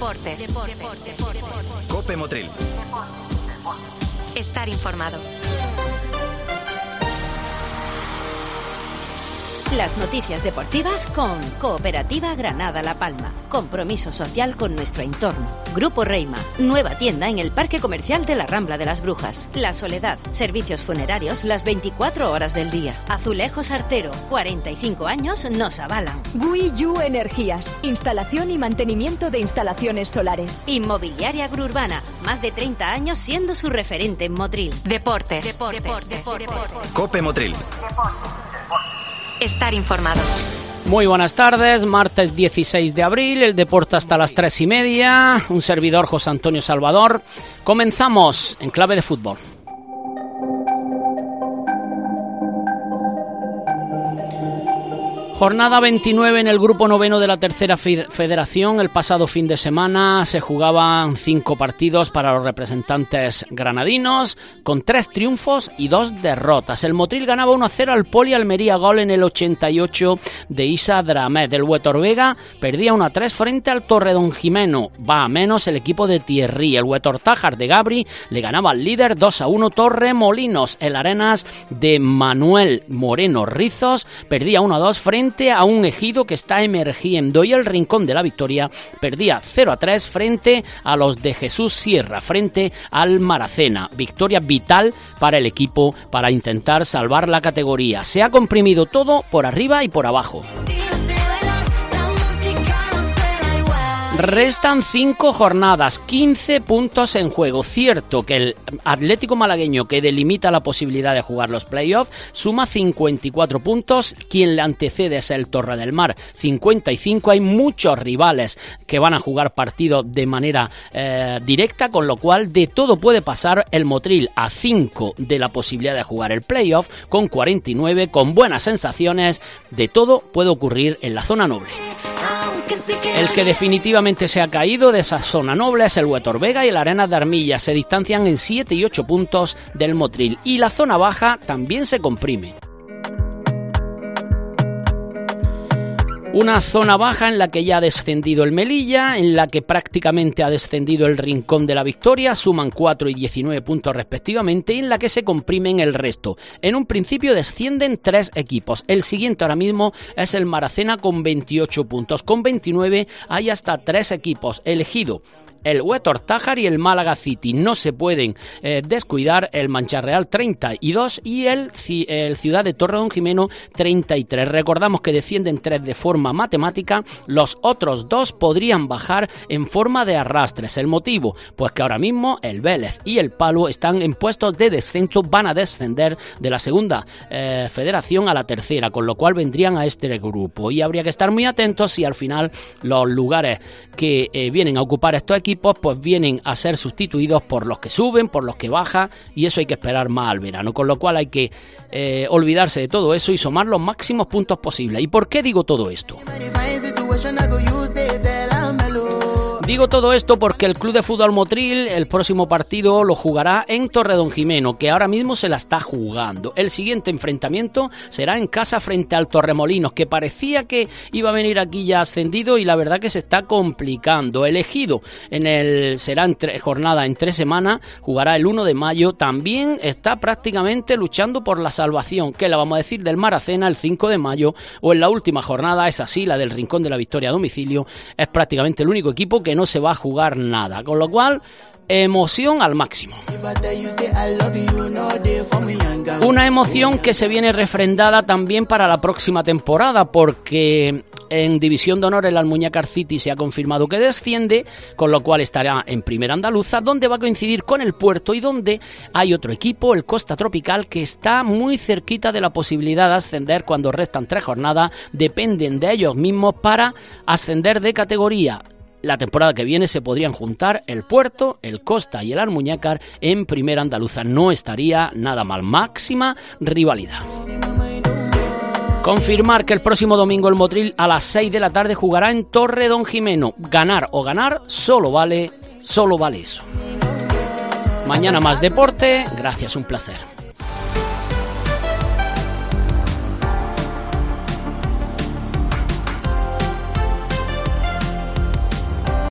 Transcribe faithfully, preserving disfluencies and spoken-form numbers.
Deportes. Deportes. Cope Motril. Estar informado. Las noticias deportivas con Cooperativa Granada La Palma. Compromiso social con nuestro entorno. Grupo Reima. Nueva tienda en el Parque Comercial de la Rambla de las Brujas. La Soledad. Servicios funerarios las veinticuatro horas del día. Azulejos Artero. cuarenta y cinco años nos avalan. Guiyu Energías. Instalación y mantenimiento de instalaciones solares. Inmobiliaria Gruurbana. Más de treinta años siendo su referente en Motril. Deportes. Deportes. Deportes. Deportes. Cope Motril. Estar informado. Muy buenas tardes, martes dieciséis de abril, el deporte hasta las tres y media, un servidor José Antonio Salvador. Comenzamos en clave de fútbol. Jornada veintinueve en el grupo noveno de la tercera federación. El pasado fin de semana se jugaban cinco partidos para los representantes granadinos, con tres triunfos y dos derrotas. El Motril ganaba uno a cero al Poli Almería, gol en el ochenta y ocho de Isa Dramet. El Huetor Vega perdía uno a tres frente al Torredonjimeno. Va a menos el equipo de Thierry. El Huetor Tájar de Gabri le ganaba al líder dos a uno Torremolinos. El Arenas de Manuel Moreno Rizos perdía uno a dos frente a un Ejido que está emergiendo, y el Rincón de la Victoria perdía cero a tres frente a los de Jesús Sierra, frente al Maracena. Victoria vital para el equipo para intentar salvar la categoría. Se ha comprimido todo por arriba y por abajo. Restan cinco jornadas, quince puntos en juego. Cierto que el Atlético malagueño, que delimita la posibilidad de jugar los playoffs, suma cincuenta y cuatro puntos. Quien le antecede es el Torre del Mar, cincuenta y cinco. Hay muchos rivales que van a jugar partidos de manera eh, directa, con lo cual de todo puede pasar. El Motril a cinco de la posibilidad de jugar el playoff, con cuarenta y nueve, con buenas sensaciones. De todo puede ocurrir en la zona noble. El que definitivamente se ha caído de esa zona noble es el Huetor Vega, y el Arenas de Armilla se distancian en siete y ocho puntos del Motril, y la zona baja también se comprime. Una zona baja en la que ya ha descendido el Melilla, en la que prácticamente ha descendido el Rincón de la Victoria, suman cuatro y diecinueve puntos respectivamente, y en la que se comprimen el resto. En un principio descienden tres equipos. El siguiente ahora mismo es el Maracena con veintiocho puntos. Con veintinueve hay hasta tres equipos. El Ejido, el Huetor Tájar y el Málaga City. No se pueden eh, descuidar el Mancharreal treinta y dos y el, el Ciudad de Torredonjimeno treinta y tres. Recordamos que descienden tres de forma matemática, los otros dos podrían bajar en forma de arrastres. ¿El motivo? Pues que ahora mismo el Vélez y el Palo están en puestos de descenso, van a descender de la segunda eh, federación a la tercera, con lo cual vendrían a este grupo, y habría que estar muy atentos si al final los lugares que eh, vienen a ocupar estos equipos pues vienen a ser sustituidos por los que suben, por los que bajan, y eso hay que esperar más al verano, con lo cual hay que eh, olvidarse de todo eso y sumar los máximos puntos posibles. ¿Y por qué digo todo esto? Digo todo esto porque el Club de Fútbol Motril el próximo partido lo jugará en Torredonjimeno, que ahora mismo se la está jugando. El siguiente enfrentamiento será en casa frente al Torremolinos, que parecía que iba a venir aquí ya ascendido, y la verdad que se está complicando. El Ejido en el será en tre- jornada en tres semanas, jugará el uno de mayo, también está prácticamente luchando por la salvación. ¿Qué le vamos a decir del Maracena el cinco de mayo? O en la última jornada, es así, la del Rincón de la Victoria a domicilio, es prácticamente el único equipo que no se va a jugar nada, con lo cual emoción al máximo. Una emoción que se viene refrendada también para la próxima temporada, porque en División de Honor el Almuñécar City se ha confirmado que desciende, con lo cual estará en Primera Andaluza, donde va a coincidir con el Puerto, y donde hay otro equipo, el Costa Tropical, que está muy cerquita de la posibilidad de ascender cuando restan tres jornadas. Dependen de ellos mismos para ascender de categoría. La temporada que viene se podrían juntar el Puerto, el Costa y el Almuñécar en Primera Andaluza. No estaría nada mal. Máxima rivalidad. Confirmar que el próximo domingo el Motril a las seis de la tarde jugará en Torredonjimeno. Ganar o ganar solo vale, solo vale eso. Mañana más deporte. Gracias, un placer.